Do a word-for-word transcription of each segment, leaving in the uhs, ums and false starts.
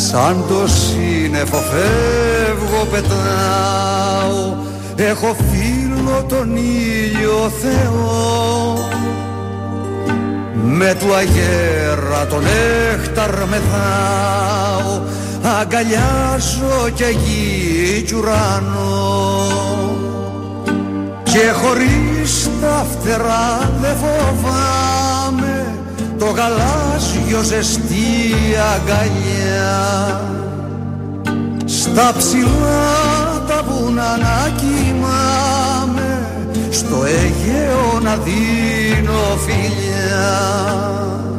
Σαν το σύννεφο φεύγω, πετάω, έχω φίλο τον ήλιο Θεό. Με του αγέρα τον νέχταρ μεθάω, αγκαλιάζω και γη κι ουρανό. Και χωρίς τα φτερά δεν φοβάμαι το γαλάζιο ζεστή αγκαλιά. Στα ψηλά τα βουνά να κοιμάμαι, στο Αιγαίο να δίνω φιλιά.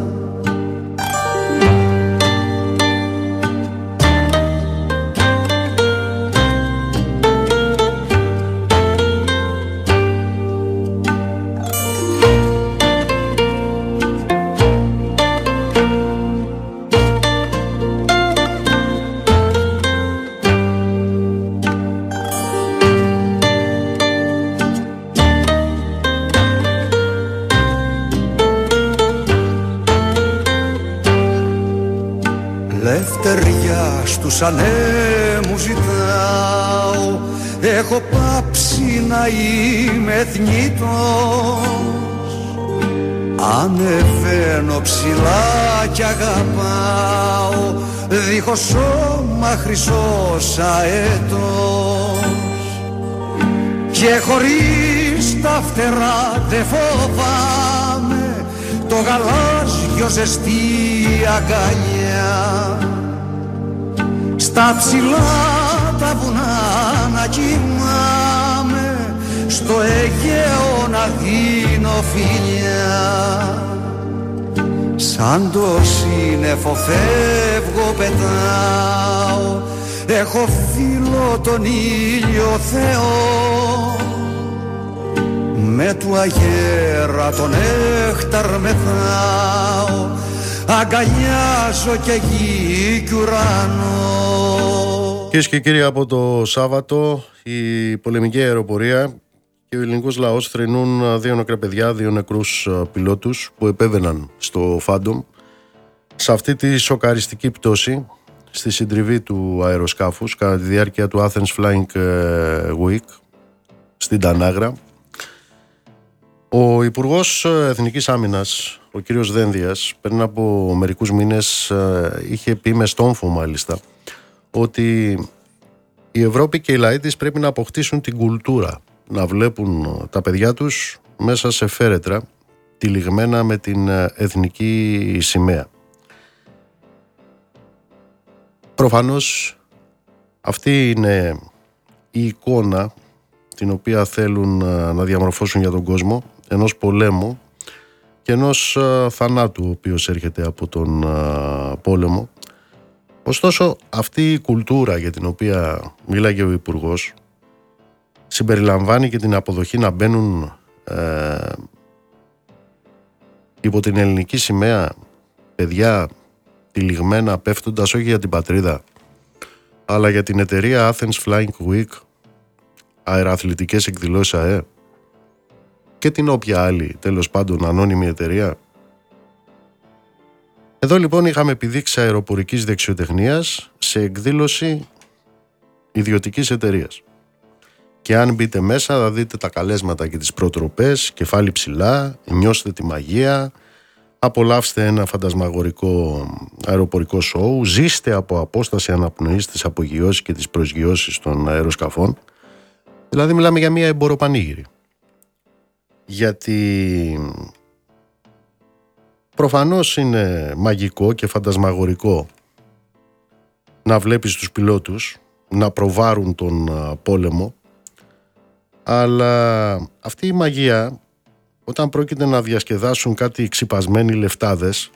Λευτεριά στους ανέμους ζητάω, έχω πάψει να είμαι θνητός. Ανεβαίνω ψηλά κι αγαπάω, δίχως σώμα χρυσός αετός. Και χωρίς τα φτερά δεν φοβάμαι το γαλάζιο ζεστή αγκαλιά. Στα ψηλά τα βουνά να κοιμάμαι, στο Αιγαίο να δίνω φιλιά. Σαν το σύννεφο φεύγω, πετάω, έχω φίλο τον ήλιο Θεό. Με του αγέρα τον νέχταρ μεθάω, αγκαλιάζω και γη κι ουρανό. Κυρίες και κύριοι, από το Σάββατο η πολεμική αεροπορία και ο ελληνικός λαός θρηνούν δύο νεκρά παιδιά, δύο νεκρούς πιλότους που επέβαιναν στο Phantom σε αυτή τη σοκαριστική πτώση στη συντριβή του αεροσκάφους κατά τη διάρκεια του Athens Flying Week στην Τανάγρα. Ο Υπουργός Εθνικής Άμυνας, ο κύριος Δένδιας, πριν από μερικούς μήνες είχε πει με στόμφο μάλιστα ότι η Ευρώπη και οι λαοί της πρέπει να αποκτήσουν την κουλτούρα να βλέπουν τα παιδιά τους μέσα σε φέρετρα τυλιγμένα με την εθνική σημαία. Προφανώς αυτή είναι η εικόνα την οποία θέλουν να διαμορφώσουν για τον κόσμο, ενός πολέμου και ενός θανάτου ο οποίος έρχεται από τον πόλεμο. Ωστόσο, αυτή η κουλτούρα για την οποία μίλαγε ο Υπουργός συμπεριλαμβάνει και την αποδοχή να μπαίνουν ε, υπό την ελληνική σημαία παιδιά τυλιγμένα πέφτοντας όχι για την πατρίδα αλλά για την εταιρεία Athens Flying Week, αεροαθλητικές εκδηλώσεις ΑΕ και την όποια άλλη τέλος πάντων ανώνυμη εταιρεία. Εδώ λοιπόν είχαμε επιδείξει αεροπορικής δεξιοτεχνίας σε εκδήλωση ιδιωτικής εταιρείας. Και αν μπείτε μέσα θα δείτε τα καλέσματα και τις προτροπές, κεφάλι ψηλά, νιώστε τη μαγεία, απολαύστε ένα φαντασμαγορικό αεροπορικό σοου, ζήστε από απόσταση αναπνοής τις απογειώσεις και τις προσγειώσεις των αεροσκαφών. Δηλαδή μιλάμε για μια εμποροπανήγυρη. Γιατί προφανώς είναι μαγικό και φαντασμαγορικό να βλέπεις τους πιλότους να προβάρουν τον πόλεμο, αλλά αυτή η μαγεία όταν πρόκειται να διασκεδάσουν κάτι ξυπασμένοι λεφτάδες,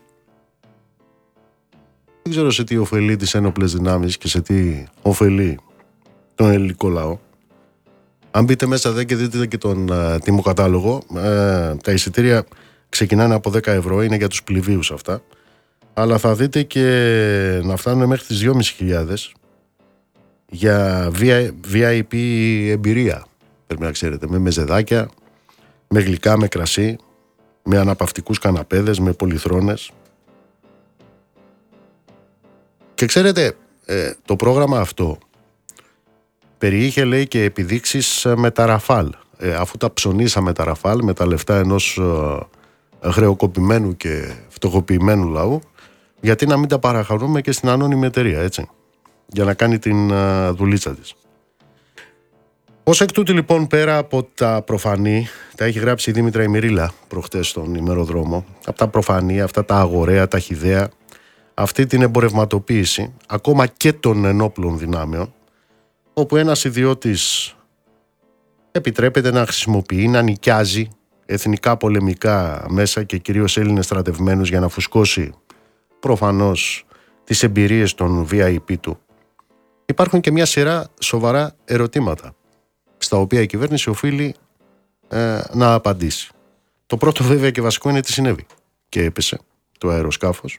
δεν ξέρω σε τι ωφελεί τις ένοπλες δυνάμεις και σε τι ωφελεί τον ελληνικό λαό. Αν μπείτε μέσα δε και δείτε και τον uh, τιμοκατάλογο, uh, τα εισιτήρια ξεκινάνε από δέκα ευρώ, είναι για τους πληβίους αυτά, αλλά θα δείτε και να φτάνουν μέχρι τις δυόμισι χιλιάδες για βι άι πι εμπειρία, πρέπει να ξέρετε, με μεζεδάκια, με γλυκά, με κρασί, με αναπαυτικούς καναπέδες, με πολυθρόνες. Και ξέρετε, ε, το πρόγραμμα αυτό περιείχε, λέει, και επιδείξεις με τα Ραφάλ. Ε, αφού τα ψωνίσαμε τα Ραφάλ με τα λεφτά ενός ε, χρεοκοπημένου και φτωχοποιημένου λαού, γιατί να μην τα παραχαρούμε και στην ανώνυμη εταιρεία, έτσι, για να κάνει την ε, δουλίτσα της. Ως εκ τούτου, λοιπόν, πέρα από τα προφανή, τα έχει γράψει η Δήμητρα Ημιρίλα προχτές στον ημεροδρόμο, από τα προφανή, αυτά τα αγοραία, τα χυδαία, αυτή την εμπορευματοποίηση ακόμα και των ενόπλων δυνάμεων, όπου ένας ιδιώτης επιτρέπεται να χρησιμοποιεί, να νοικιάζει εθνικά πολεμικά μέσα και κυρίως Έλληνες στρατευμένους για να φουσκώσει προφανώς τις εμπειρίες των βι άι πι του. Υπάρχουν και μια σειρά σοβαρά ερωτήματα στα οποία η κυβέρνηση οφείλει ε, να απαντήσει. Το πρώτο, βέβαια και βασικό, είναι τι συνέβη και έπεσε το αεροσκάφος.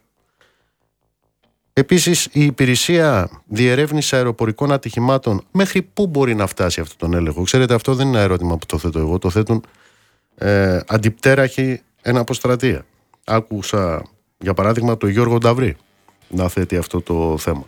Επίσης, η υπηρεσία διερεύνηση αεροπορικών ατυχημάτων μέχρι πού μπορεί να φτάσει αυτόν τον έλεγχο? Ξέρετε, αυτό δεν είναι ένα ερώτημα που το θέτω εγώ, το θέτουν ε, αντιπτέραχοι εν αποστρατεία. Άκουσα, για παράδειγμα, τον Γιώργο Νταβρή να θέτει αυτό το θέμα.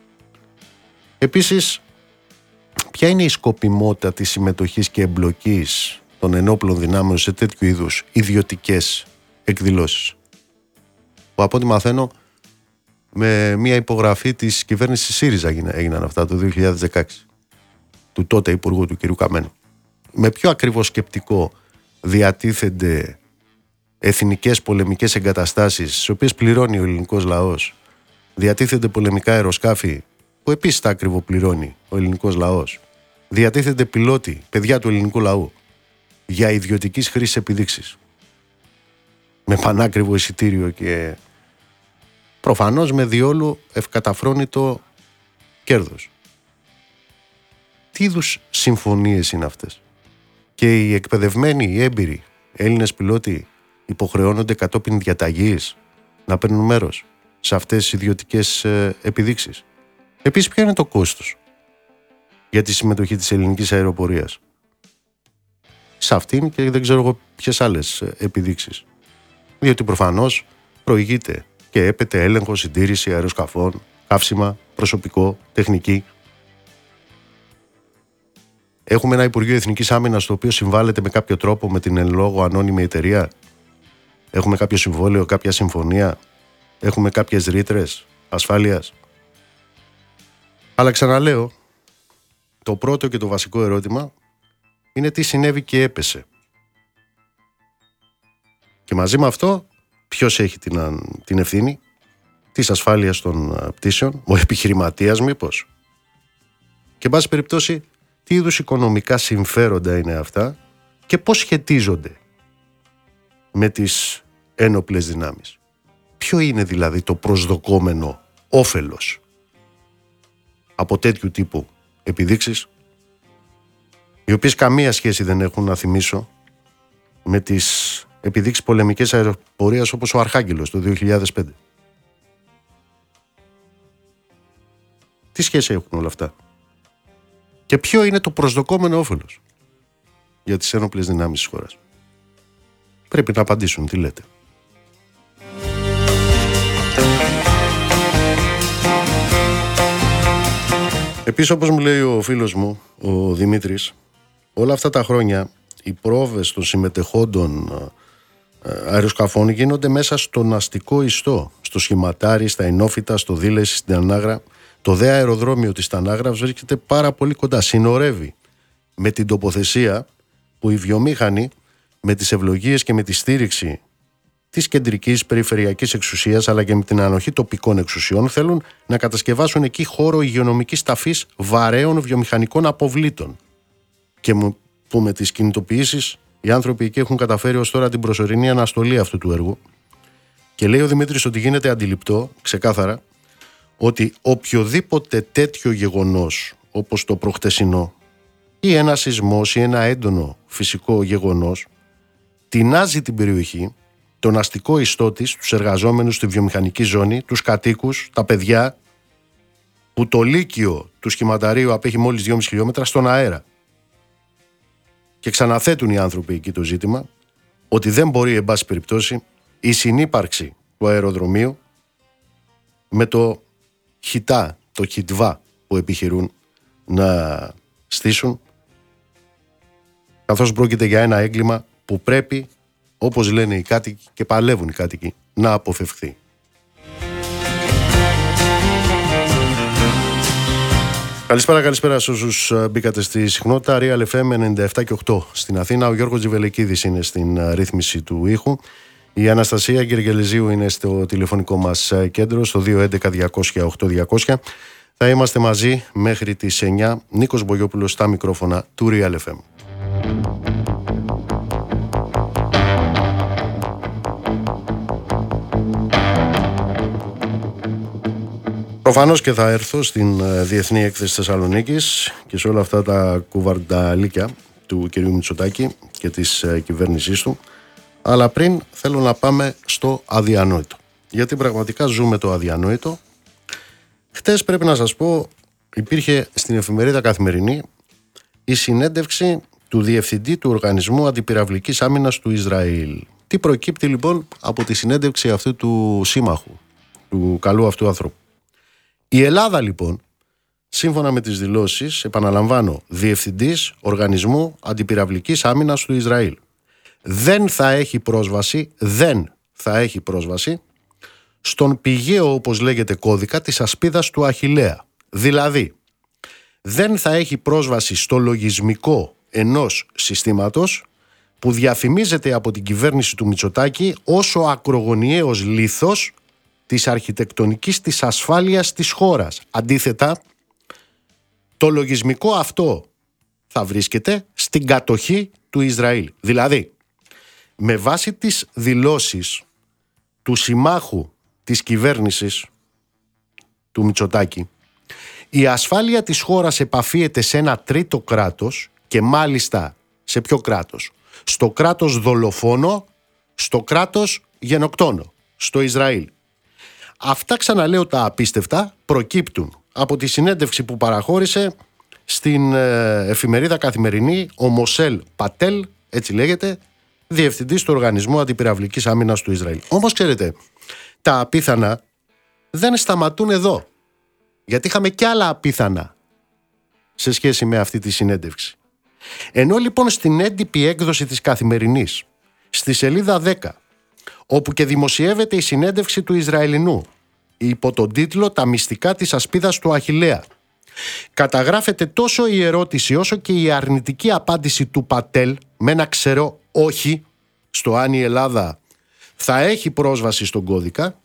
Επίσης, ποια είναι η σκοπιμότητα της συμμετοχής και εμπλοκής των ενόπλων δυνάμεων σε τέτοιου είδους ιδιωτικές εκδηλώσεις, που από ό,τι μαθαίνω με μια υπογραφή της κυβέρνησης ΣΥΡΙΖΑ έγιναν αυτά το δύο χιλιάδες δεκαέξι, του τότε Υπουργού, του κ. Καμένου. Με ποιο ακριβώς σκεπτικό διατίθενται εθνικές πολεμικές εγκαταστάσεις, στις οποίες πληρώνει ο ελληνικός λαός, διατίθενται πολεμικά αεροσκάφη που επίσης τα ακριβοπληρώνει ο ελληνικός λαός, διατίθενται πιλότοι, παιδιά του ελληνικού λαού, για ιδιωτικής χρήσης επιδείξεις, με πανάκριβο εισιτήριο και προφανώς με διόλου ευκαταφρόνητο κέρδος. Τι είδους συμφωνίες είναι αυτές? Και οι εκπαιδευμένοι, οι έμπειροι Έλληνες πιλότοι υποχρεώνονται κατόπιν διαταγής να παίρνουν μέρος σε αυτές τις ιδιωτικές ε, επιδείξεις? Επίσης, ποιο είναι το κόστος για τη συμμετοχή της ελληνικής αεροπορίας σε αυτήν και δεν ξέρω εγώ ποιες άλλες επιδείξεις? Διότι προφανώς προηγείται και έπεται έλεγχο, συντήρηση αεροσκαφών, καύσιμα, προσωπικό, τεχνική. Έχουμε ένα Υπουργείο Εθνικής Άμυνας το οποίο συμβάλλεται με κάποιο τρόπο με την εν λόγω ανώνυμη εταιρεία. Έχουμε κάποιο συμβόλαιο, κάποια συμφωνία. Έχουμε κάποιες ρήτρες ασφάλειας. Αλλά ξαναλέω, το πρώτο και το βασικό ερώτημα είναι τι συνέβη και έπεσε. Και μαζί με αυτό, ποιος έχει την, την ευθύνη της ασφάλειας των πτήσεων? Ο επιχειρηματίας μήπως? Και εν πάση περιπτώσει, τι είδους οικονομικά συμφέροντα είναι αυτά και πώς σχετίζονται με τις ένοπλες δυνάμεις? Ποιο είναι δηλαδή το προσδοκόμενο όφελος από τέτοιου τύπου επιδείξεις, οι οποίες καμία σχέση δεν έχουν, να θυμίσω, με τις επιδείξεις πολεμικές αεροπορίας όπως ο Αρχάγγελος το δύο χιλιάδες πέντε. Τι σχέση έχουν όλα αυτά? Και ποιο είναι το προσδοκόμενο όφελος για τις ένοπλες δυνάμεις της χώρας? Πρέπει να απαντήσουν. Τι λέτε? Επίσης, όπως μου λέει ο φίλος μου, ο Δημήτρης, όλα αυτά τα χρόνια οι πρόβες των συμμετεχόντων αεροσκαφών γίνονται μέσα στον αστικό ιστό, στο Σχηματάρι, στα Ενόφυτα, στο Δήλεση, στην Ανάγρα. Το δε αεροδρόμιο της Τανάγρας βρίσκεται πάρα πολύ κοντά, συνορεύει με την τοποθεσία που οι βιομήχανοι, με τις ευλογίες και με τη στήριξη της κεντρικής περιφερειακής εξουσίας αλλά και με την ανοχή τοπικών εξουσιών, θέλουν να κατασκευάσουν εκεί χώρο υγειονομικής ταφής βαρέων βιομηχανικών αποβλήτων. Και που με τις κινητοποιήσεις οι άνθρωποι εκεί έχουν καταφέρει ως τώρα την προσωρινή αναστολή αυτού του έργου. Και λέει ο Δημήτρης ότι γίνεται αντιληπτό ξεκάθαρα ότι οποιοδήποτε τέτοιο γεγονός όπως το προχτεσινό ή ένα σεισμός ή ένα έντονο φυσικό γεγονός τεινάζει την περιοχή, τον αστικό ιστό της, τους εργαζόμενους στη βιομηχανική ζώνη, τους κατοίκους, τα παιδιά, που το λύκειο του Σχηματαρίου απέχει μόλις δυόμισι χιλιόμετρα, στον αέρα. Και ξαναθέτουν οι άνθρωποι εκεί το ζήτημα ότι δεν μπορεί, εν πάση περιπτώσει, η συνύπαρξη του αεροδρομίου με το χιτά το χιτβά που επιχειρούν να στήσουν, καθώς πρόκειται για ένα έγκλημα που πρέπει, όπως λένε οι κάτοικοι και παλεύουν οι κάτοικοι, να αποφευχθεί. Καλησπέρα, καλησπέρα σε όσους μπήκατε στη συχνότητα. Real εφ εμ ενενήντα επτά και οκτώ στην Αθήνα. Ο Γιώργος Τζιβελεκίδης είναι στην ρύθμιση του ήχου. Η Αναστασία Γεργελεζίου είναι στο τηλεφωνικό μας κέντρο, στο δύο έντεκα διακόσια οκτώ διακόσια. Θα είμαστε μαζί μέχρι τις εννιά. Νίκος Μπογιόπουλος στα μικρόφωνα του Real εφ εμ. Προφανώς και θα έρθω στην Διεθνή Έκθεση Θεσσαλονίκης και σε όλα αυτά τα κουβαρνταλίκια του κ. Μητσοτάκη και της κυβέρνησής του. Αλλά πριν θέλω να πάμε στο αδιανόητο. Γιατί πραγματικά ζούμε το αδιανόητο. Χτες, πρέπει να σας πω, υπήρχε στην εφημερίδα Καθημερινή η συνέντευξη του Διευθυντή του Οργανισμού Αντιπυραυλικής Άμυνας του Ισραήλ. Τι προκύπτει λοιπόν από τη συνέντευξη αυτού του σύμμαχου, του καλού αυτού άνθρωπου? Η Ελλάδα λοιπόν, σύμφωνα με τις δηλώσεις, επαναλαμβάνω, Διευθυντής Οργανισμού Αντιπυραυλικής Άμυνας του Ισραήλ, δεν θα έχει πρόσβαση, δεν θα έχει πρόσβαση στον πηγαίο, όπως λέγεται, κώδικα της ασπίδας του Αχιλλέα. Δηλαδή, δεν θα έχει πρόσβαση στο λογισμικό ενός συστήματος που διαφημίζεται από την κυβέρνηση του Μητσοτάκη ως ο ακρογωνιαίος λίθος της αρχιτεκτονικής της ασφάλειας της χώρας. Αντίθετα, το λογισμικό αυτό θα βρίσκεται στην κατοχή του Ισραήλ. Δηλαδή, με βάση τις δηλώσεις του συμμάχου της κυβέρνησης του Μητσοτάκη, η ασφάλεια της χώρας επαφίεται σε ένα τρίτο κράτος, και μάλιστα σε ποιο κράτος? Στο κράτος δολοφόνο, στο κράτος γενοκτόνο, στο Ισραήλ. Αυτά, ξαναλέω, τα απίστευτα προκύπτουν από τη συνέντευξη που παραχώρησε στην εφημερίδα Καθημερινή ο Μοσέλ Πατέλ, έτσι λέγεται, Διευθυντής του Οργανισμού Αντιπυραυλικής Άμυνας του Ισραήλ. Όμως, ξέρετε, τα απίθανα δεν σταματούν εδώ. Γιατί είχαμε κι άλλα απίθανα σε σχέση με αυτή τη συνέντευξη. Ενώ λοιπόν στην έντυπη έκδοση της Καθημερινής, στη σελίδα δέκα, όπου και δημοσιεύεται η συνέντευξη του Ισραηλινού υπό τον τίτλο «Τα μυστικά της ασπίδας του Αχιλλέα», καταγράφεται τόσο η ερώτηση όσο και η αρνητική απάντηση του Πατέλ με ένα ξερό όχι στο αν η Ελλάδα θα έχει πρόσβαση στον κώδικα.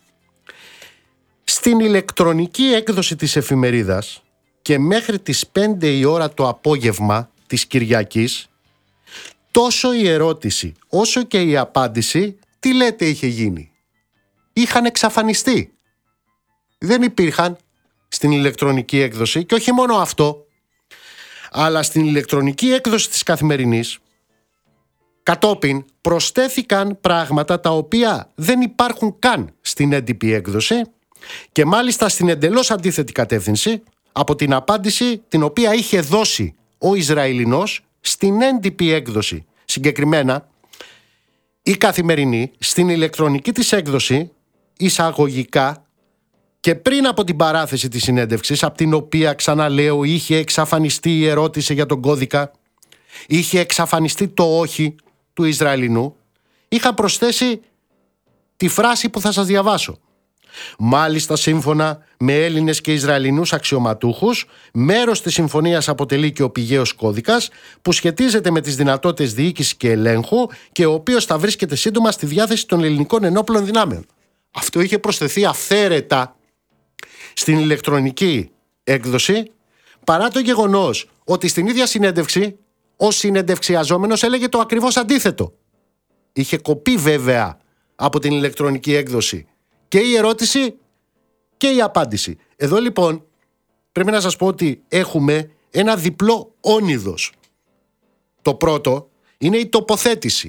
Στην ηλεκτρονική έκδοση της εφημερίδας και μέχρι τις πέντε η ώρα το απόγευμα της Κυριακής, τόσο η ερώτηση όσο και η απάντηση, τι λέτε, είχε γίνει? Είχαν εξαφανιστεί. Δεν υπήρχαν στην ηλεκτρονική έκδοση, και όχι μόνο αυτό, αλλά στην ηλεκτρονική έκδοση της Καθημερινής κατόπιν προσθέθηκαν πράγματα τα οποία δεν υπάρχουν καν στην έντυπη έκδοση, και μάλιστα στην εντελώς αντίθετη κατεύθυνση από την απάντηση την οποία είχε δώσει ο Ισραηλινός στην έντυπη έκδοση. Συγκεκριμένα, η Καθημερινή στην ηλεκτρονική της έκδοση εισαγωγικά και πριν από την παράθεση της συνέντευξης, από την οποία, ξαναλέω, είχε εξαφανιστεί η ερώτηση για τον κώδικα, είχε εξαφανιστεί το όχι του Ισραηλινού, είχα προσθέσει τη φράση που θα σας διαβάσω. Μάλιστα, σύμφωνα με Έλληνες και Ισραηλινούς αξιωματούχους, μέρος της συμφωνίας αποτελεί και ο πηγαίος κώδικας που σχετίζεται με τις δυνατότητες διοίκησης και ελέγχου και ο οποίος θα βρίσκεται σύντομα στη διάθεση των ελληνικών ενόπλων δυνάμεων. Αυτό είχε προσθεθεί αυθαίρετα στην ηλεκτρονική έκδοση, παρά το γεγονός ότι στην ίδια συνέντευξη ο συνεντευξιαζόμενος έλεγε το ακριβώς αντίθετο. Είχε κοπεί βέβαια από την ηλεκτρονική έκδοση και η ερώτηση και η απάντηση. Εδώ λοιπόν πρέπει να σας πω ότι έχουμε ένα διπλό όνειδος. Το πρώτο είναι η τοποθέτηση,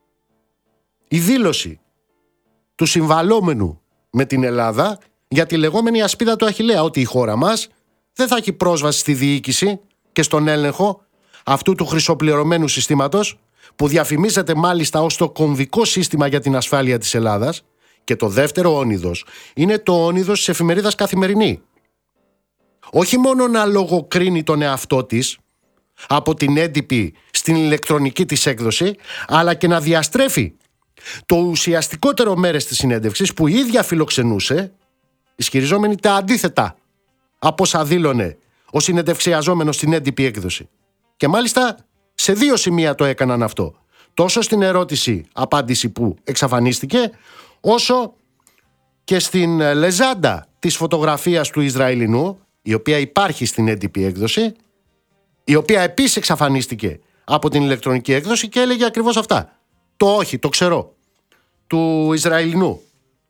η δήλωση του συμβαλόμενου με την Ελλάδα για τη λεγόμενη ασπίδα του Αχιλλέα, ότι η χώρα μας δεν θα έχει πρόσβαση στη διοίκηση και στον έλεγχο αυτού του χρυσοπληρωμένου συστήματος, που διαφημίζεται μάλιστα ως το κομβικό σύστημα για την ασφάλεια της Ελλάδας. Και το δεύτερο όνειδος είναι το όνειδος της εφημερίδας Καθημερινή, όχι μόνο να λογοκρίνει τον εαυτό της από την έντυπη στην ηλεκτρονική της έκδοση, αλλά και να διαστρέφει το ουσιαστικότερο μέρος της συνέντευξης που η ίδια φιλοξενούσε, ισχυριζόμενη τα αντίθετα από όσα δήλωνε ο συνεντευξιαζόμενος στην έντυπη έκδοση. Και μάλιστα σε δύο σημεία το έκαναν αυτό. Τόσο στην ερώτηση-απάντηση που εξαφανίστηκε, όσο και στην λεζάντα της φωτογραφίας του Ισραηλινού, η οποία υπάρχει στην έντυπη έκδοση, η οποία επίσης εξαφανίστηκε από την ηλεκτρονική έκδοση και έλεγε ακριβώς αυτά. Το όχι, το ξέρω, του Ισραηλινού.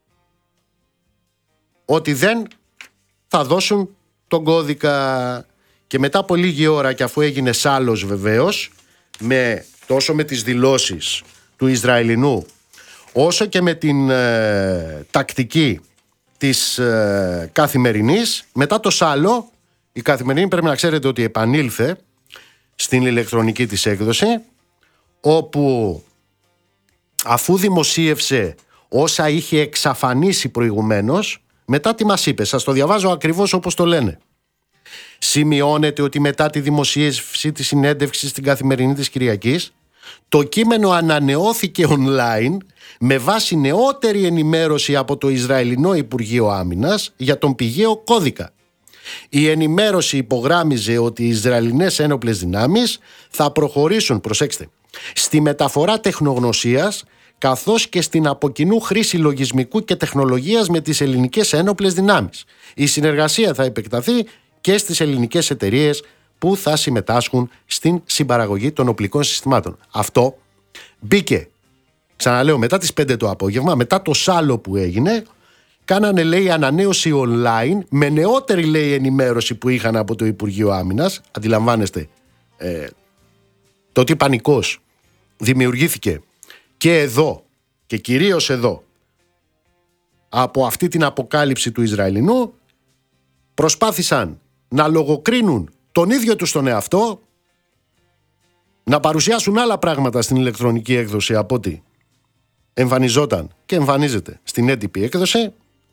Ότι δεν θα δώσουν τον κώδικα. Και μετά από λίγη ώρα, και αφού έγινε σάλος βεβαίως, με, τόσο με τις δηλώσεις του Ισραηλινού, όσο και με την ε, τακτική της ε, Καθημερινής, μετά το σάλο, η Καθημερινή πρέπει να ξέρετε ότι επανήλθε στην ηλεκτρονική της έκδοση, όπου αφού δημοσίευσε όσα είχε εξαφανίσει προηγουμένως, μετά τι μας είπε, σας το διαβάζω ακριβώς όπως το λένε. Σημειώνεται ότι μετά τη δημοσίευση της συνέντευξης στην Καθημερινή της Κυριακής, το κείμενο ανανεώθηκε online με βάση νεότερη ενημέρωση από το Ισραηλινό Υπουργείο Άμυνας για τον πηγαίο κώδικα. Η ενημέρωση υπογράμμιζε ότι οι Ισραηλινές ένοπλες δυνάμεις θα προχωρήσουν, προσέξτε, στη μεταφορά τεχνογνωσίας καθώς και στην από κοινού χρήση λογισμικού και τεχνολογίας με τις ελληνικές ένοπλες δυνάμεις. Η συνεργασία θα επεκταθεί και στις ελληνικές εταιρείες που θα συμμετάσχουν στην συμπαραγωγή των οπλικών συστημάτων. Αυτό μπήκε, ξαναλέω, μετά τις πέντε το απόγευμα, μετά το σάλο που έγινε, κάνανε, λέει, ανανέωση online με νεότερη, λέει, ενημέρωση που είχαν από το Υπουργείο Άμυνας. Αντιλαμβάνεστε ε, το τι πανικός δημιουργήθηκε και εδώ και κυρίως εδώ από αυτή την αποκάλυψη του Ισραηλινού. Προσπάθησαν να λογοκρίνουν τον ίδιο τους τον εαυτό, να παρουσιάσουν άλλα πράγματα στην ηλεκτρονική έκδοση από ό,τι εμφανιζόταν και εμφανίζεται στην έντυπη έκδοση,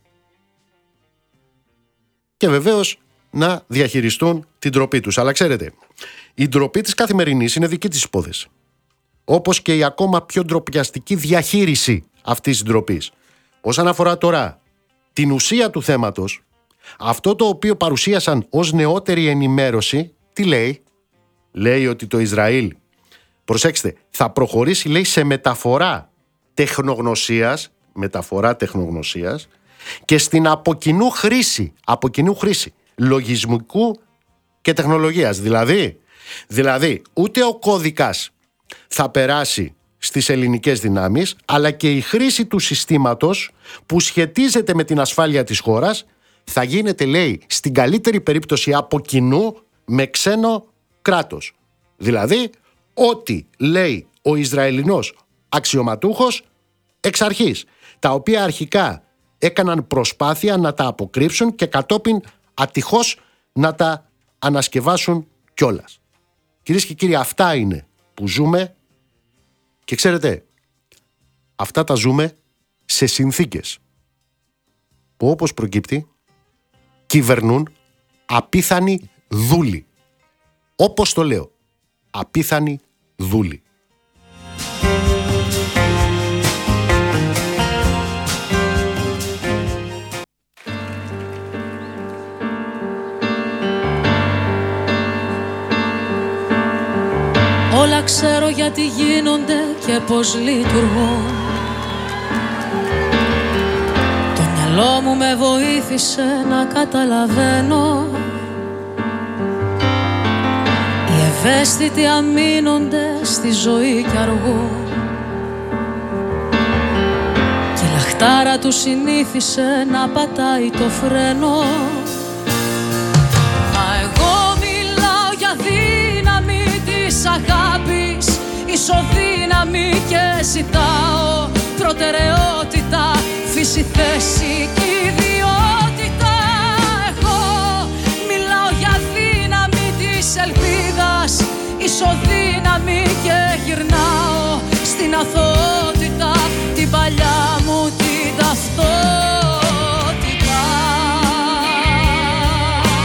και βεβαίως να διαχειριστούν την ντροπή τους. Αλλά ξέρετε, η ντροπή της Καθημερινής είναι δική της υπόθεση, όπως και η ακόμα πιο ντροπιαστική διαχείριση αυτής της ντροπής. Όσον αφορά τώρα την ουσία του θέματος, αυτό το οποίο παρουσίασαν ως νεότερη ενημέρωση, τι λέει? Λέει ότι το Ισραήλ, προσέξτε, θα προχωρήσει, λέει, σε μεταφορά τεχνογνωσίας, μεταφορά τεχνογνωσίας και στην αποκοινού χρήση, αποκοινού χρήση λογισμικού και τεχνολογίας. Δηλαδή, δηλαδή, ούτε ο κώδικας θα περάσει στις ελληνικές δυνάμεις, αλλά και η χρήση του συστήματος που σχετίζεται με την ασφάλεια της χώρας θα γίνεται, λέει, στην καλύτερη περίπτωση από κοινού με ξένο κράτος. Δηλαδή, ό,τι λέει ο Ισραηλινός αξιωματούχος εξ αρχής, τα οποία αρχικά έκαναν προσπάθεια να τα αποκρύψουν και κατόπιν ατυχώς να τα ανασκευάσουν κιόλας. Κυρίες και κύριοι, αυτά είναι που ζούμε, και ξέρετε, αυτά τα ζούμε σε συνθήκες που, όπως προκύπτει, κυβερνούν απίθανοι δούλοι. Όπως το λέω, απίθανοι δούλοι. Όλα ξέρω γιατί γίνονται και πως λειτουργούν. Το μυαλό μου με βοήθησε να καταλαβαίνω. Οι ευαίσθητοι αμήνονται στη ζωή κι αργούν. Και η λαχτάρα του συνήθισε να πατάει το φρένο. Μα εγώ μιλάω για δύναμη της αγάπης, ισοδύναμη, και ζητάω προτεραιότητα, φύση, θέση και ιδιότητα. Εγώ μιλάω για δύναμη της ελπίδας, ισοδύναμη, και γυρνάω στην αθωότητα την παλιά μου την ταυτότητα. Και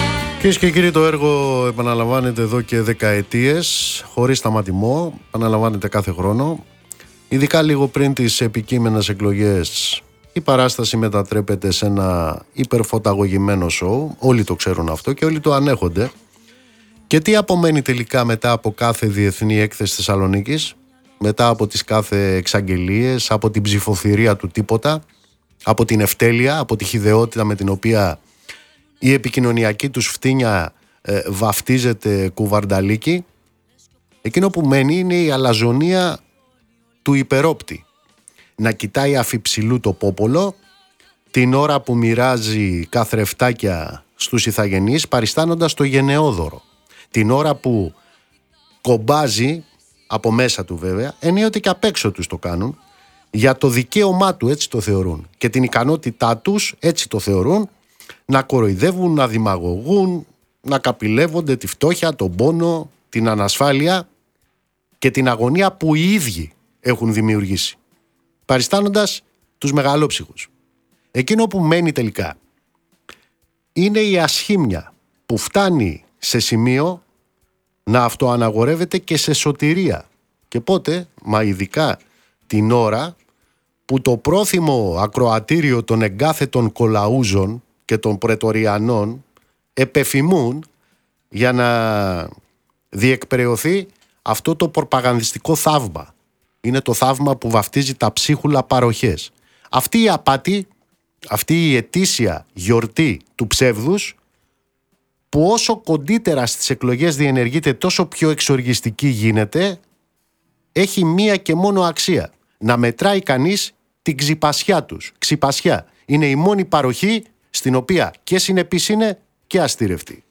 Κυρίες και κύριοι, το έργο επαναλαμβάνεται εδώ και δεκαετίες, χωρίς σταματημό, επαναλαμβάνεται κάθε χρόνο. Ειδικά λίγο πριν τις επικείμενες εκλογές, η παράσταση μετατρέπεται σε ένα υπερφωταγωγημένο σοου. Όλοι το ξέρουν αυτό και όλοι το ανέχονται. Και τι απομένει τελικά μετά από κάθε διεθνή έκθεση Θεσσαλονίκης, μετά από τις κάθε εξαγγελίες, από την ψηφοθυρία του τίποτα, από την ευτέλεια, από τη χυδαιότητα με την οποία η επικοινωνιακή τους φτύνια ε, βαφτίζεται κουβαρνταλίκι. Εκείνο που μένει είναι η αλαζονία του υπερόπτη. Να κοιτάει αφιψηλού το πόπολο την ώρα που μοιράζει καθρεφτάκια στους ηθαγενείς, παριστάνοντας το γενναιόδωρο. Την ώρα που κομπάζει, από μέσα του βέβαια, ενίοτε και απ' έξω τους το κάνουν, για το δικαίωμά του, έτσι το θεωρούν, και την ικανότητά τους, έτσι το θεωρούν, να κοροϊδεύουν, να δημαγωγούν, να καπηλεύονται τη φτώχεια, τον πόνο, την ανασφάλεια και την αγωνία που οι ίδιοι έχουν δημιουργήσει, παριστάνοντας τους μεγαλόψυχους. Εκείνο που μένει τελικά είναι η ασχήμια που φτάνει σε σημείο να αυτοαναγορεύεται και σε σωτηρία. Και πότε? Μα ειδικά την ώρα που το πρόθυμο ακροατήριο των εγκάθετων κολαούζων και των πρετοριανών επεφημούν για να διεκπεραιωθεί αυτό το προπαγανδιστικό θαύμα. Είναι το θαύμα που βαφτίζει τα ψίχουλα παροχές. Αυτή η απάτη, αυτή η ετήσια γιορτή του ψεύδους, που όσο κοντύτερα στις εκλογές διενεργείται τόσο πιο εξοργιστική γίνεται, έχει μία και μόνο αξία: να μετράει κανείς την ξυπασιά τους. Ξυπασιά είναι η μόνη παροχή στην οποία και συνεπής είναι και αστήρευτη.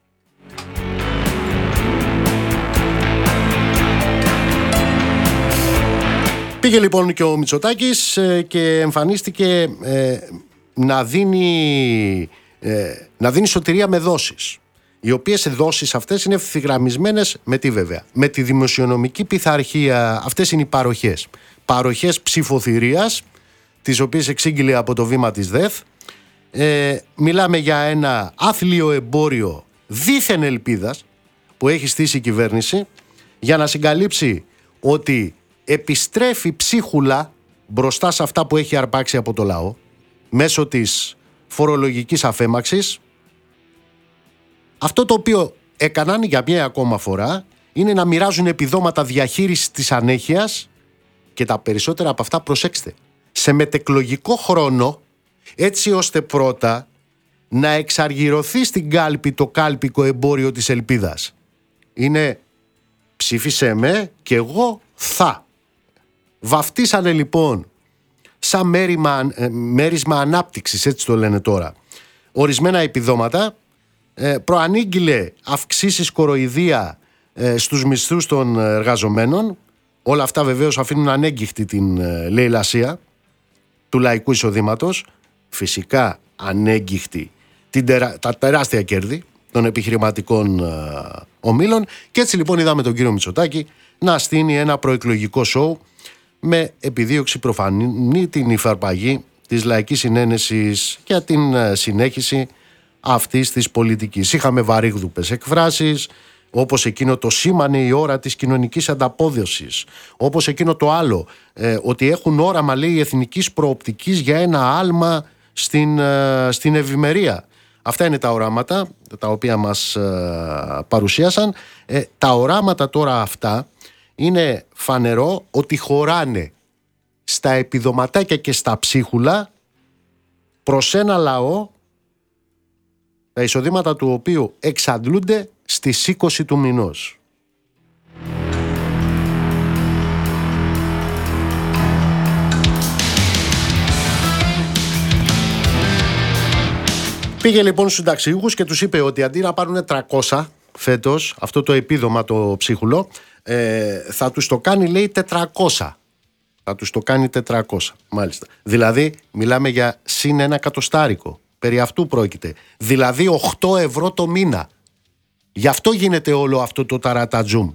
Πήγε λοιπόν και ο Μητσοτάκης και εμφανίστηκε ε, να δίνει, ε, να δίνει σωτηρία με δόσεις. Οι οποίες δόσεις αυτές είναι ευθυγραμμισμένες με τι βέβαια? Με τη δημοσιονομική πειθαρχία. Αυτές είναι οι παροχές. Παροχές ψηφοθυρίας, τις οποίες εξήγηλε από το βήμα της ΔΕΘ. Ε, μιλάμε για ένα άθλιο εμπόριο δίθεν ελπίδας που έχει στήσει η κυβέρνηση για να συγκαλύψει ότι επιστρέφει ψίχουλα μπροστά σε αυτά που έχει αρπάξει από το λαό μέσω της φορολογικής αφέμαξης. Αυτό το οποίο έκαναν για μια ακόμα φορά είναι να μοιράζουν επιδόματα διαχείρισης της ανέχειας και τα περισσότερα από αυτά, προσέξτε, σε μετεκλογικό χρόνο, έτσι ώστε πρώτα να εξαργυρωθεί στην κάλπη το κάλπικο εμπόριο της ελπίδας. Είναι ψήφισέ με και εγώ θα. Βαφτίσανε λοιπόν σαν μέρισμα, μέρισμα ανάπτυξης, έτσι το λένε τώρα, ορισμένα επιδόματα. Ε, προανήγγειλε αυξήσεις κοροϊδία ε, στους μισθούς των εργαζομένων. Όλα αυτά βεβαίως αφήνουν ανέγκυχτη την ε, λαιλασία του λαϊκού εισοδήματος. Φυσικά ανέγκυχτη την τερα... τα τεράστια κέρδη των επιχειρηματικών ε, ομίλων. Και έτσι λοιπόν είδαμε τον κύριο Μητσοτάκη να στείνει ένα προεκλογικό σοου με επιδίωξη προφανή την υφαρπαγή της λαϊκής συνένεσης και την ε, συνέχιση αυτής της πολιτικής. Είχαμε βαρύγδουπες εκφράσεις, όπως εκείνο το σήμανε η ώρα της κοινωνικής ανταπόδοσης, όπως εκείνο το άλλο, ε, ότι έχουν όραμα, λέει, εθνικής προοπτικής για ένα άλμα στην, ε, στην ευημερία. Αυτά είναι τα οράματα τα οποία μας ε, παρουσίασαν. Ε, τα οράματα τώρα αυτά είναι φανερό ότι χωράνε στα επιδοματάκια και στα ψίχουλα προς ένα λαό τα εισοδήματα του οποίου εξαντλούνται στις είκοσι του μηνός. Πήγε λοιπόν στους συνταξιούχους και τους είπε ότι αντί να πάρουν τριακόσια φέτος, αυτό το επίδομα το ψίχουλο, ε, θα τους το κάνει, λέει, τετρακόσια. Θα τους το κάνει τετρακόσια, μάλιστα. Δηλαδή μιλάμε για συν ένα εκατοστάρικο. Περί αυτού πρόκειται. Δηλαδή οκτώ ευρώ το μήνα. Γι' αυτό γίνεται όλο αυτό το ταρατατζούμ.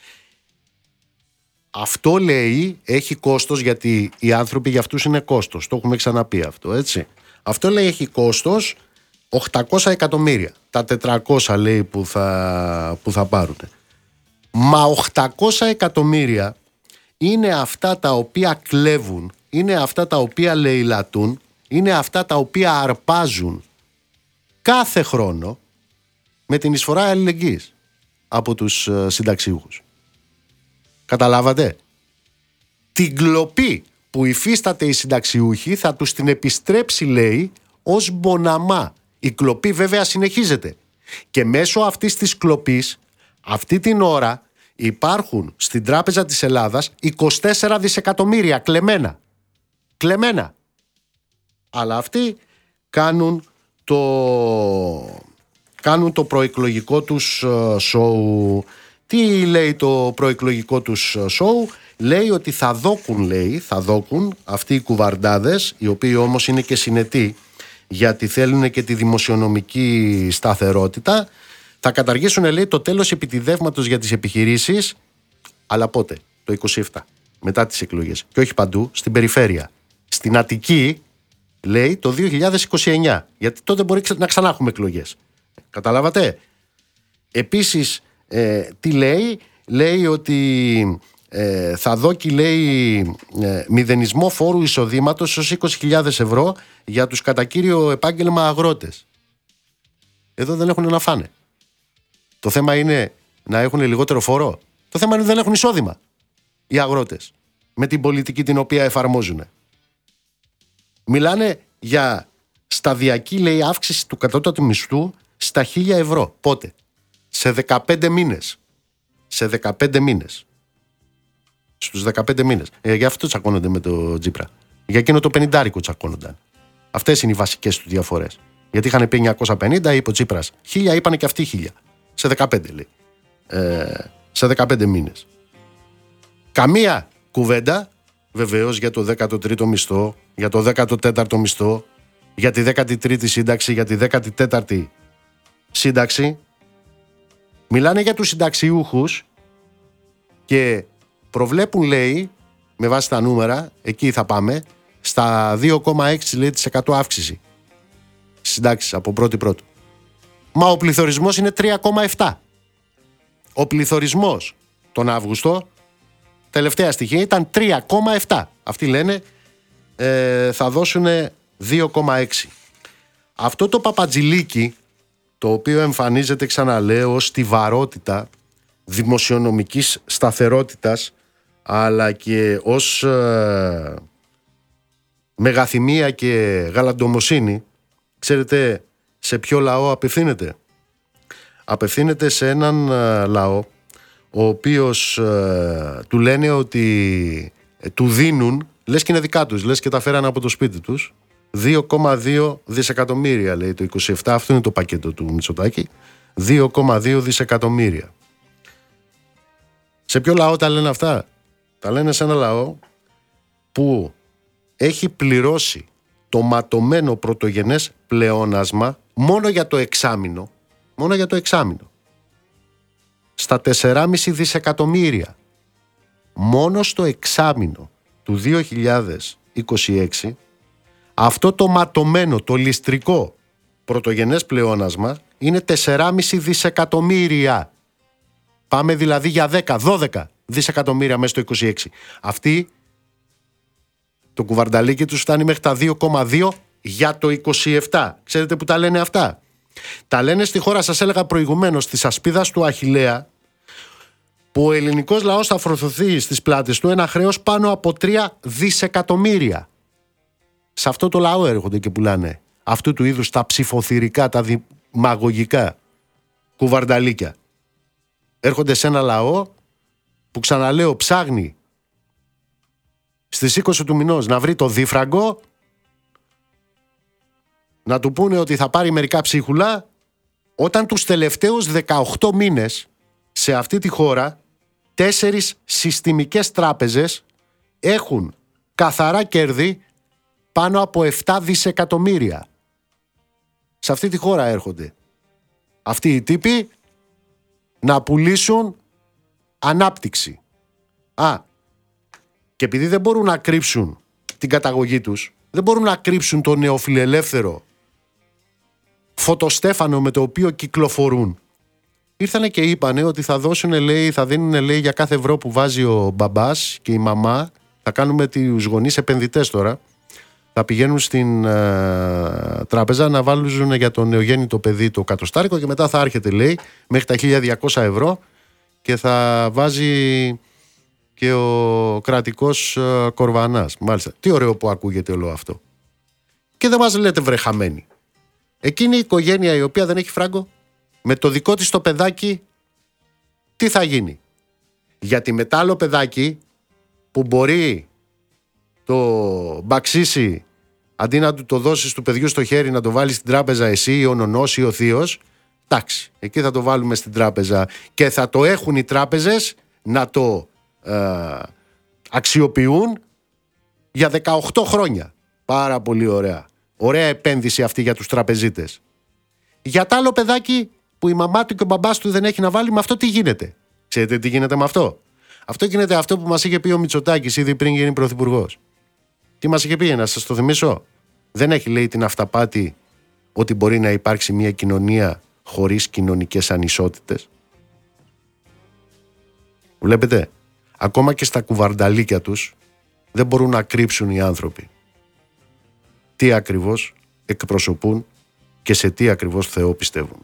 Αυτό, λέει, έχει κόστος, γιατί οι άνθρωποι για αυτούς είναι κόστος. Το έχουμε ξαναπεί αυτό, έτσι. Αυτό, λέει, έχει κόστος οκτακόσια εκατομμύρια. τα τετρακόσια λέει που θα, που θα πάρουν. Μα οκτακόσια εκατομμύρια είναι αυτά τα οποία κλέβουν, είναι αυτά τα οποία λαιλατούν, είναι αυτά τα οποία αρπάζουν κάθε χρόνο με την εισφορά αλληλεγγύης από τους συνταξιούχους. Καταλάβατε? Την κλοπή που υφίσταται οι συνταξιούχοι θα τους την επιστρέψει, λέει, ως μποναμά. Η κλοπή βέβαια συνεχίζεται. Και μέσω αυτής της κλοπής, αυτή την ώρα, υπάρχουν στην Τράπεζα της Ελλάδας είκοσι τέσσερα δισεκατομμύρια κλεμμένα. Κλεμμένα. Αλλά αυτοί κάνουν το, κάνουν το προεκλογικό τους σοου. Τι λέει το προεκλογικό τους σοου? Λέει ότι θα δώκουν, λέει, θα δώκουν αυτοί οι κουβαρντάδες, οι οποίοι όμως είναι και συνετοί, γιατί θέλουν και τη δημοσιονομική σταθερότητα, θα καταργήσουν, λέει, το τέλος επιτιδεύματος για τις επιχειρήσεις, αλλά πότε? Το είκοσι επτά, μετά τις εκλογές. Και όχι παντού, στην περιφέρεια. Στην Αττική, λέει, το δύο χιλιάδες είκοσι εννιά, γιατί τότε μπορεί να ξανά έχουμε εκλογές. Καταλάβατε? Επίσης, ε, τι λέει? Λέει ότι ε, θα δώσει, λέει, ε, μηδενισμό φόρου εισοδήματος ως είκοσι χιλιάδες ευρώ για τους κατά κύριο επάγγελμα αγρότες. Εδώ δεν έχουν να φάνε. Το θέμα είναι να έχουν λιγότερο φόρο. Το θέμα είναι ότι δεν έχουν εισόδημα οι αγρότες με την πολιτική την οποία εφαρμόζουν. Μιλάνε για σταδιακή, λέει, αύξηση του κατώτατου μισθού στα χίλια ευρώ. Πότε? Σε δεκαπέντε μήνες. Σε δεκαπέντε μήνες. Στους δεκαπέντε μήνες. Ε, για αυτό τσακώνονται με το Τζίπρα. Για εκείνο το πενηντάρικο τσακώνονταν. Αυτές είναι οι βασικές του διαφορές. Γιατί είχαν πει εννιακόσια πενήντα, είπε ο Τσίπρας χίλια, είπανε και αυτοί χίλια. Σε δεκαπέντε, λέει. Ε, σε δεκαπέντε μήνες. Καμία κουβέντα βεβαίως για το δέκατο τρίτο μισθό, για το δέκατο τέταρτο μισθό, για τη δέκατη τρίτη σύνταξη, για τη δέκατη τέταρτη σύνταξη. Μιλάνε για τους συνταξιούχους και προβλέπουν, λέει, με βάση τα νούμερα, εκεί θα πάμε, στα δύο κόμμα έξι τοις εκατό αύξηση συντάξεις από πρώτη πρώτου. Μα ο πληθωρισμός είναι τρία κόμμα επτά. Ο πληθωρισμός τον Αύγουστο, τελευταία στοιχεία, ήταν τρία κόμμα επτά. Αυτοί λένε ε, θα δώσουν δύο κόμμα έξι. Αυτό το παπατζηλίκι, το οποίο εμφανίζεται, ξαναλέω, στη βαρότητα δημοσιονομικής σταθερότητας, αλλά και ως ε, μεγαθυμία και γαλαντομοσύνη, ξέρετε σε ποιο λαό απευθύνεται? Απευθύνεται σε έναν ε, λαό ο οποίος ε, του λένε ότι ε, του δίνουν, λες και είναι δικά τους, λες και τα φέραν από το σπίτι τους, δύο κόμμα δύο δισεκατομμύρια, λέει το είκοσι επτά, αυτό είναι το πακέτο του Μητσοτάκη, δύο κόμμα δύο δισεκατομμύρια. Σε ποιο λαό τα λένε αυτά? Τα λένε σε ένα λαό που έχει πληρώσει το ματωμένο πρωτογενές πλεόνασμα μόνο για το εξάμηνο, μόνο για το εξάμηνο, στα τέσσερα κόμμα πέντε δισεκατομμύρια. Μόνο στο εξάμηνο του δύο χιλιάδες είκοσι έξι, αυτό το ματωμένο, το ληστρικό πρωτογενές πλεόνασμα είναι τέσσερα κόμμα πέντε δισεκατομμύρια. Πάμε δηλαδή για δέκα δώδεκα δισεκατομμύρια μέσα στο είκοσι έξι. Αυτοί, το κουβαρνταλίκι τους φτάνει μέχρι τα δύο κόμμα δύο για το είκοσι επτά. Ξέρετε που τα λένε αυτά? Τα λένε στη χώρα, σας έλεγα προηγουμένως, της ασπίδας του Αχιλλέα, που ο ελληνικός λαός θα φορτωθεί στις πλάτες του ένα χρέος πάνω από τρία δισεκατομμύρια. Σε αυτό το λαό έρχονται και πουλάνε αυτού του είδους τα ψηφοθυρικά, τα δημαγωγικά κουβαρνταλίκια. Έρχονται σε ένα λαό που, ξαναλέω, ψάχνει στις είκοσι του μηνός να βρει το δίφραγκο, να του πούνε ότι θα πάρει μερικά ψίχουλα, όταν τους τελευταίους δεκαοκτώ μήνες σε αυτή τη χώρα τέσσερις συστημικές τράπεζες έχουν καθαρά κέρδη πάνω από επτά δισεκατομμύρια. Σε αυτή τη χώρα έρχονται αυτοί οι τύποι να πουλήσουν ανάπτυξη. Α, και επειδή δεν μπορούν να κρύψουν την καταγωγή τους, δεν μπορούν να κρύψουν το νεοφιλελεύθερο φωτοστέφανο με το οποίο κυκλοφορούν. Ήρθανε και είπανε ότι θα δώσουν, λέει, θα δίνουν, λέει, για κάθε ευρώ που βάζει ο μπαμπάς και η μαμά, θα κάνουμε τους γονείς επενδυτές τώρα, θα πηγαίνουν στην ε, τράπεζα να βάλουν για το νεογέννητο παιδί το κατοστάρικο και μετά θα έρχεται, λέει, μέχρι τα χίλια διακόσια ευρώ και θα βάζει και ο κρατικός ε, κορβανάς. Μάλιστα, τι ωραίο που ακούγεται όλο αυτό. Και δεν μας λέτε βρε χαμένοι. Εκείνη η οικογένεια η οποία δεν έχει φράγκο, με το δικό της το παιδάκι, τι θα γίνει? Γιατί μετά άλλο παιδάκι που μπορεί το μπαξίσει, αντί να του το δώσεις του παιδιού στο χέρι να το βάλεις στην τράπεζα εσύ ή ο νονός ή ο θείος, εντάξει, εκεί θα το βάλουμε στην τράπεζα και θα το έχουν οι τράπεζες να το ε, αξιοποιούν για δεκαοκτώ χρόνια. Πάρα πολύ ωραία. Ωραία επένδυση αυτή για τους τραπεζίτες. Για το άλλο παιδάκι που η μαμά του και ο μπαμπάς του δεν έχει να βάλει, με αυτό τι γίνεται? Ξέρετε τι γίνεται με αυτό? Αυτό γίνεται αυτό που μας είχε πει ο Μητσοτάκης ήδη πριν γίνει πρωθυπουργός. Τι μας είχε πει, να σας το θυμίσω? Δεν έχει, λέει, την αυταπάτη ότι μπορεί να υπάρξει μια κοινωνία χωρίς κοινωνικές ανισότητες. Βλέπετε, ακόμα και στα κουβαρνταλίκια τους δεν μπορούν να κρύψουν οι άνθρωποι τι ακριβώς εκπροσωπούν και σε τι ακριβώς Θεό πιστεύουν.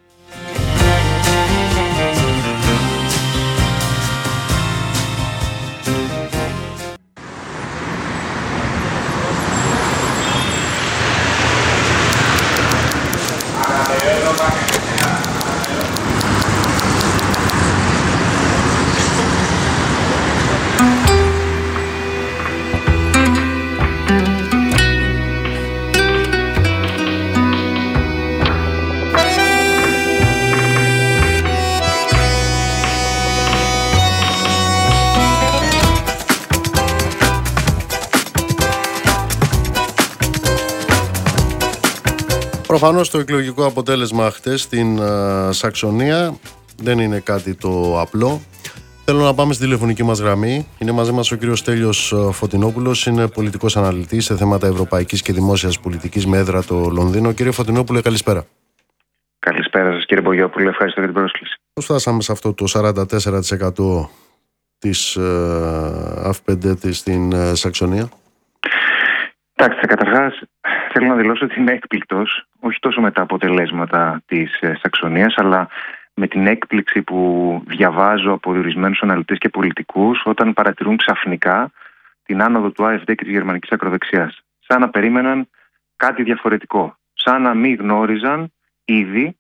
Προφανώς το εκλογικό αποτέλεσμα χτες στην uh, Σαξονία δεν είναι κάτι το απλό. Θέλω να πάμε στη τηλεφωνική μας γραμμή. Είναι μαζί μας ο κύριος Στέλιος Φωτεινόπουλος, είναι πολιτικός αναλυτής σε θέματα ευρωπαϊκής και δημόσιας πολιτικής με έδρα το Λονδίνο. Κύριε Φωτεινόπουλε, καλησπέρα. Καλησπέρα σας κύριε Μπογιόπουλε, ευχαριστώ για την πρόσκληση. Πώς φτάσαμε σε αυτό το σαράντα τέσσερα τοις εκατό της uh, ΑΦ5 στην uh, Σαξονία? Κοιτάξτε, καταρχάς θέλω να δηλώσω ότι είμαι έκπληκτος, όχι τόσο με τα αποτελέσματα της ε, Σαξονίας, αλλά με την έκπληξη που διαβάζω από ορισμένους αναλυτές και πολιτικούς όταν παρατηρούν ξαφνικά την άνοδο του ΑΕΦΔ και της γερμανικής ακροδεξιάς. Σαν να περίμεναν κάτι διαφορετικό. Σαν να μην γνώριζαν ήδη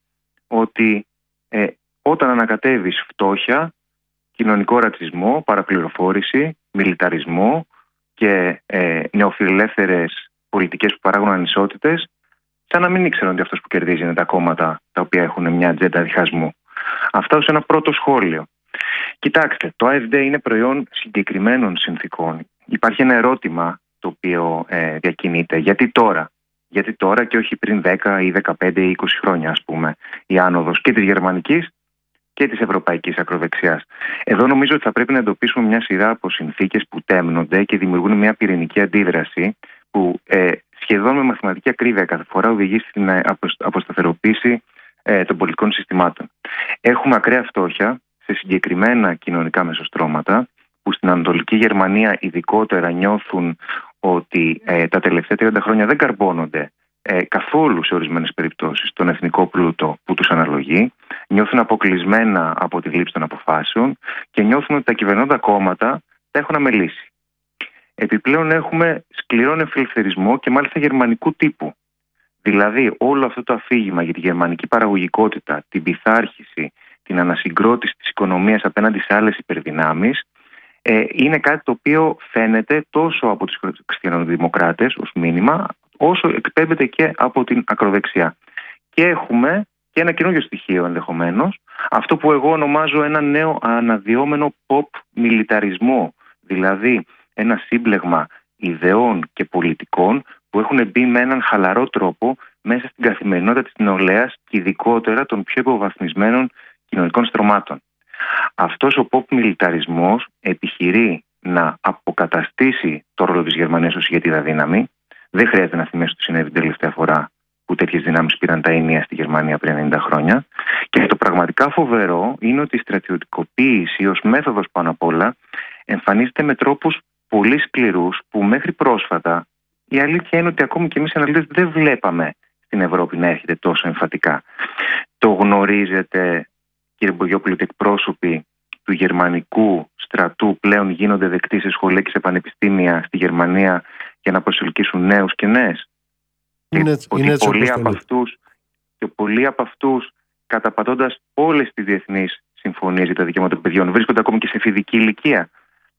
ότι ε, όταν ανακατεύεις φτώχεια, κοινωνικό ρατσισμό, παραπληροφόρηση, μιλιταρισμό και ε, νεοφιλελεύθερες πολιτικές που παράγουν ανισότητες, σαν να μην ήξεραν ότι αυτός που κερδίζει είναι τα κόμματα τα οποία έχουν μια ατζέντα διχασμού. Αυτά ως ένα πρώτο σχόλιο. Κοιτάξτε, το ΑΕΦΔ είναι προϊόν συγκεκριμένων συνθήκων. Υπάρχει ένα ερώτημα το οποίο ε, διακινείται. Γιατί τώρα? Γιατί τώρα και όχι πριν δέκα ή δεκαπέντε ή είκοσι χρόνια, ας πούμε, η άνοδος και της γερμανικής και της ευρωπαϊκής ακροδεξιάς. Εδώ νομίζω ότι θα πρέπει να εντοπίσουμε μια σειρά από συνθήκες που τέμνονται και δημιουργούν μια πυρηνική αντίδραση που ε, σχεδόν με μαθηματική ακρίβεια κάθε φορά οδηγεί στην ε, αποσταθεροποίηση ε, των πολιτικών συστημάτων. Έχουμε ακραία φτώχεια σε συγκεκριμένα κοινωνικά μεσοστρώματα που στην Ανατολική Γερμανία ειδικότερα νιώθουν ότι ε, τα τελευταία τριάντα χρόνια δεν καρμπώνονται ε, καθόλου σε ορισμένες περιπτώσεις τον εθνικό πλούτο που τους αναλογεί, νιώθουν αποκλεισμένα από τη λήψη των αποφάσεων και νιώθουν ότι τα κυβερνώντα κόμματα τα έχουν αμελήσει. Επιπλέον έχουμε σκληρό νεοφιλελευθερισμό και μάλιστα γερμανικού τύπου. Δηλαδή όλο αυτό το αφήγημα για τη γερμανική παραγωγικότητα, την πειθάρχηση, την ανασυγκρότηση της οικονομίας απέναντι σε άλλες υπερδυνάμεις ε, είναι κάτι το οποίο φαίνεται τόσο από τους χριστιανοδημοκράτες ως μήνυμα, όσο εκπέμπεται και από την ακροδεξιά. Και έχουμε και ένα καινούριο στοιχείο ενδεχομένως, αυτό που εγώ ονομάζω ένα νέο αναδυόμενο pop μιλιταρισμό, δηλαδή ένα σύμπλεγμα ιδεών και πολιτικών που έχουν μπει με έναν χαλαρό τρόπο μέσα στην καθημερινότητα της νεολαίας και ειδικότερα των πιο υποβαθμισμένων κοινωνικών στρωμάτων. Αυτός ο pop μιλιταρισμός επιχειρεί να αποκαταστήσει το ρόλο της Γερμανίας ως ηγετίδα δύναμη. Δεν χρειάζεται να θυμίσω τι συνέβη την τελευταία φορά που τέτοιες δυνάμεις πήραν τα ενία στη Γερμανία πριν ενενήντα χρόνια. Και το πραγματικά φοβερό είναι ότι η στρατιωτικοποίηση ως μέθοδος πάνω απ' όλα εμφανίζεται με τρόπους πολύ σκληρούς που μέχρι πρόσφατα η αλήθεια είναι ότι ακόμη και εμείς οι αναλυτές δεν βλέπαμε στην Ευρώπη να έρχεται τόσο εμφατικά. Το γνωρίζετε, κύριε Μπογιόπουλο, ότι εκπρόσωποι του γερμανικού στρατού πλέον γίνονται δεκτοί σε σχολεία και σε πανεπιστήμια στη Γερμανία για να προσελκύσουν νέους και νέες. Είναι, και ότι είναι πολλοί από αυτούς, και πολλοί από αυτούς, καταπατώντας όλες τις διεθνείς συμφωνίες για τα δικαιώματα των παιδιών, βρίσκονται ακόμη και σε φοιτική ηλικία.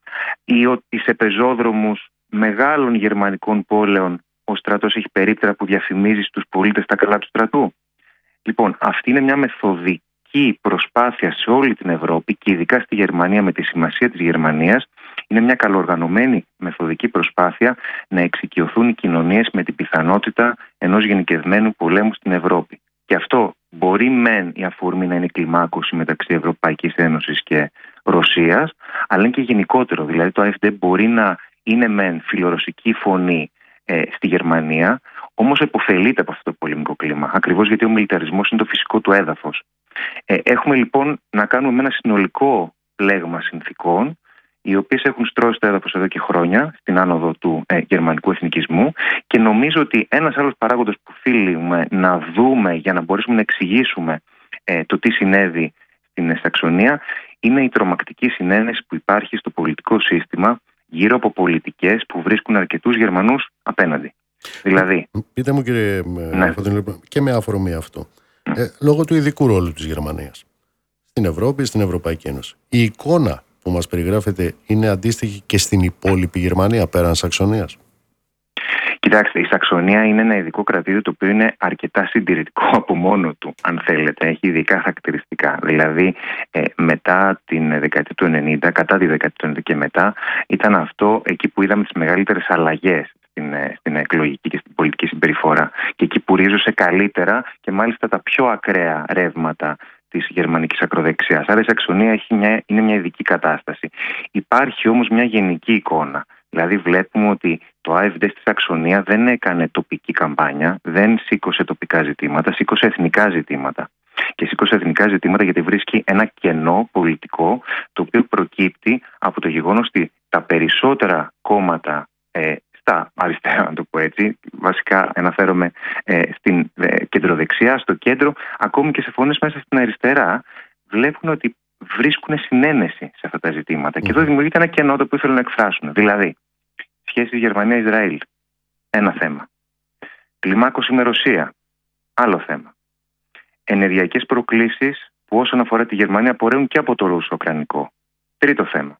Ή ότι σε πεζόδρομους μεγάλων γερμανικών πόλεων ο στρατός έχει περίπτερα που διαφημίζει στους πολίτες τα καλά του στρατού. Λοιπόν, αυτή είναι μια μεθοδική προσπάθεια σε όλη την Ευρώπη και ειδικά στη Γερμανία, με τη σημασία της Γερμανίας. Είναι μια καλοοργανωμένη μεθοδική προσπάθεια να εξοικειωθούν οι κοινωνίες με την πιθανότητα ενός γενικευμένου πολέμου στην Ευρώπη. Και αυτό μπορεί μεν η αφορμή να είναι η κλιμάκωση μεταξύ Ευρωπαϊκής Ένωσης και Ρωσίας, αλλά είναι και γενικότερο. Δηλαδή το AfD μπορεί να είναι μεν φιλορωσική φωνή ε, στη Γερμανία, όμως επωφελείται από αυτό το πολεμικό κλίμα. Ακριβώς γιατί ο μιλιταρισμός είναι το φυσικό του έδαφος. Ε, έχουμε λοιπόν να κάνουμε με ένα συνολικό πλέγμα συνθήκων, οι οποίες έχουν στρώσει το έδαφος εδώ και χρόνια στην άνοδο του ε, γερμανικού εθνικισμού, και νομίζω ότι ένας άλλος παράγοντας που οφείλουμε να δούμε για να μπορέσουμε να εξηγήσουμε ε, το τι συνέβη στην Σαξονία είναι η τρομακτική συνένεση που υπάρχει στο πολιτικό σύστημα γύρω από πολιτικές που βρίσκουν αρκετούς Γερμανούς απέναντι. Δηλαδή, πείτε μου, κύριε ναι. και με αφορμή αυτό, ε, λόγω του ειδικού ρόλου της Γερμανίας στην Ευρώπη, στην Ευρωπαϊκή Ένωση, η εικόνα που μας περιγράφεται είναι αντίστοιχη και στην υπόλοιπη Γερμανία πέραν Σαξονίας? Κοιτάξτε, η Σαξονία είναι ένα ειδικό κρατήδιο το οποίο είναι αρκετά συντηρητικό από μόνο του, αν θέλετε. Έχει ειδικά χαρακτηριστικά. Δηλαδή, ε, μετά την δεκαετία του ενενήντα, κατά τη δεκαετία του ενενήντα και μετά, ήταν αυτό εκεί που είδαμε τις μεγαλύτερες αλλαγές στην, στην εκλογική και στην πολιτική συμπεριφορά. Και εκεί που ρίζωσε καλύτερα και μάλιστα τα πιο ακραία ρεύματα της γερμανικής ακροδεξιάς. Άρα η Σαξονία έχει μια, είναι μια ειδική κατάσταση. Υπάρχει όμως μια γενική εικόνα. Δηλαδή βλέπουμε ότι το AfD στη Σαξονία δεν έκανε τοπική καμπάνια, δεν σήκωσε τοπικά ζητήματα, σήκωσε εθνικά ζητήματα. Και σήκωσε εθνικά ζητήματα γιατί βρίσκει ένα κενό πολιτικό, το οποίο προκύπτει από το γεγονός ότι τα περισσότερα κόμματα ε, στα αριστερά, να το πω έτσι, βασικά αναφέρομαι ε, στην ε, κεντροδεξιά, στο κέντρο, ακόμη και σε φωνές μέσα στην αριστερά, βλέπουν ότι βρίσκουν συνένεση σε αυτά τα ζητήματα. Mm. Και εδώ δημιουργείται ένα κενό το οποίο θέλουν να εκφράσουν. Δηλαδή, σχέσεις Γερμανία-Ισραήλ, ένα θέμα. Κλιμάκωση με Ρωσία, άλλο θέμα. Ενεργειακές προκλήσεις που όσον αφορά τη Γερμανία απορρέουν και από το ρούσο-ουκρανικό. Τρίτο θέμα.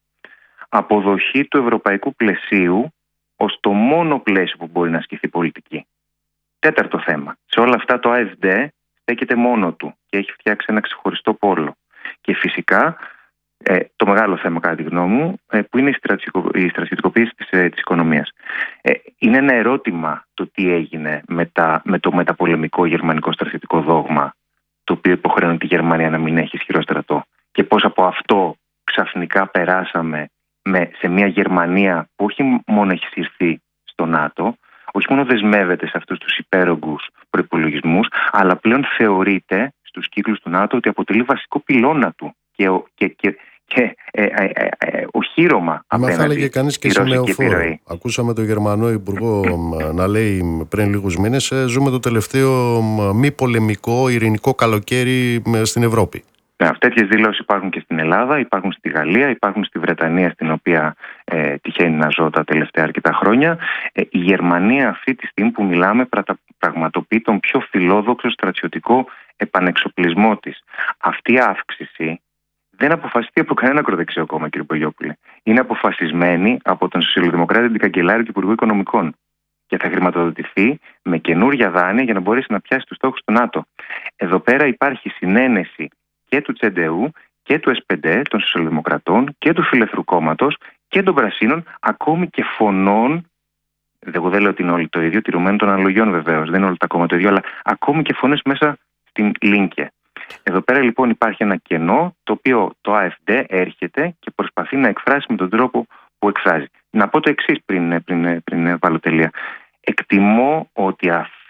Αποδοχή του ευρωπαϊκού πλαισίου ως το μόνο πλαίσιο που μπορεί να ασκηθεί πολιτική. Τέταρτο θέμα. Σε όλα αυτά το AfD στέκεται μόνο του και έχει φτιάξει ένα ξεχωριστό πόλο. Και φυσικά ε, το μεγάλο θέμα, κατά τη γνώμη μου, ε, που είναι η, στρατιωτικο, η στρατιωτικοποίηση της, ε, της οικονομίας. Ε, είναι ένα ερώτημα το τι έγινε με, τα, με το μεταπολεμικό γερμανικό στρατιωτικό δόγμα, το οποίο υποχρεώνει τη Γερμανία να μην έχει ισχυρό στρατό. Και πώς από αυτό ξαφνικά περάσαμε με, σε μια Γερμανία που όχι μόνο έχει συρθεί στο ΝΑΤΟ, όχι μόνο δεσμεύεται σε αυτούς τους υπέρογκους προϋπολογισμούς, αλλά πλέον θεωρείται στους κύκλους του ΝΑΤΟ ότι αποτελεί βασικό πυλώνα του και, και, και, και ε, ε, ε, ε, οχύρωμα απέναντι στη ρωσική κανείς και επιρροή. Ακούσαμε τον Γερμανό Υπουργό να λέει πριν λίγους μήνες, ζούμε το τελευταίο μη πολεμικό ειρηνικό καλοκαίρι στην Ευρώπη. Ναι, τέτοιες δηλώσεις υπάρχουν και στην Ελλάδα, υπάρχουν στη Γαλλία, υπάρχουν στη Βρετανία, στην οποία ε, τυχαίνει να ζω τα τελευταία αρκετά χρόνια. Ε, η Γερμανία αυτή τη στιγμή που μιλάμε πραγματοποιεί τον πιο φιλόδοξο στρατιωτικό επανεξοπλισμό της. Αυτή η αύξηση δεν αποφασιστεί από κανένα ακροδεξιό κόμμα, κύριε Μπογιόπουλε. Είναι αποφασισμένη από τον Σοσιαλδημοκράτη Αντικαγκελάριο και Υπουργό Οικονομικών. Και θα χρηματοδοτηθεί με καινούρια δάνεια για να μπορέσει να πιάσει τους στόχους του ΝΑΤΟ. Εδώ πέρα υπάρχει συνένεση και του Τσεντεού και του Εσπεντέ, των Σοσιαλδημοκρατών και του Φιλελεύθερου Κόμματος και των Πρασίνων, ακόμη και φωνών. Εγώ δεν λέω ότι είναι όλοι το ίδιο, τηρουμένων των αναλογιών βεβαίως, δεν είναι όλα τα κόμματα το ίδιο, αλλά ακόμη και φωνές μέσα στην Λίνκε. Εδώ πέρα λοιπόν υπάρχει ένα κενό, το οποίο το AfD έρχεται και προσπαθεί να εκφράσει με τον τρόπο που εκφράζει. Να πω το εξής πριν, πριν, πριν βάλω τελεία. Εκτιμώ ότι αυτή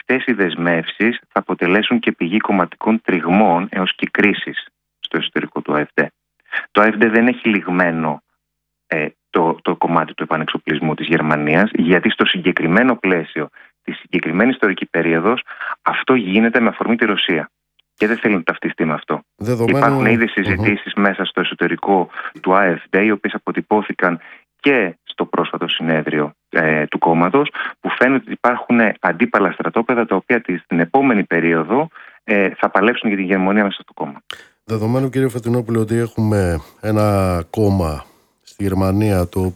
αυτές οι δεσμεύσεις θα αποτελέσουν και πηγή κομματικών τριγμών έως και κρίσης στο εσωτερικό του ΑΕΦΔ. Το ΑΕΦΔ δεν έχει λιγμένο ε, το, το κομμάτι του επανεξοπλισμού της Γερμανίας, γιατί στο συγκεκριμένο πλαίσιο, τη συγκεκριμένη ιστορική περίοδος, αυτό γίνεται με αφορμή τη Ρωσία. Και δεν θέλει να ταυτιστεί με αυτό. Δεδομένου... Υπάρχουν ήδη συζητήσεις uh-huh. μέσα στο εσωτερικό του ΑΕΦΔ, οι οποίες αποτυπώθηκαν και στο πρόσφατο συνέδριο ε, του κόμματος, που φαίνεται ότι υπάρχουν αντίπαλα στρατόπεδα τα οποία στην επόμενη περίοδο ε, θα παλέψουν για την ηγεμονία μέσα στο κόμμα. Δεδομένου, κύριε Φωτεινόπουλε, ότι έχουμε ένα κόμμα στη Γερμανία το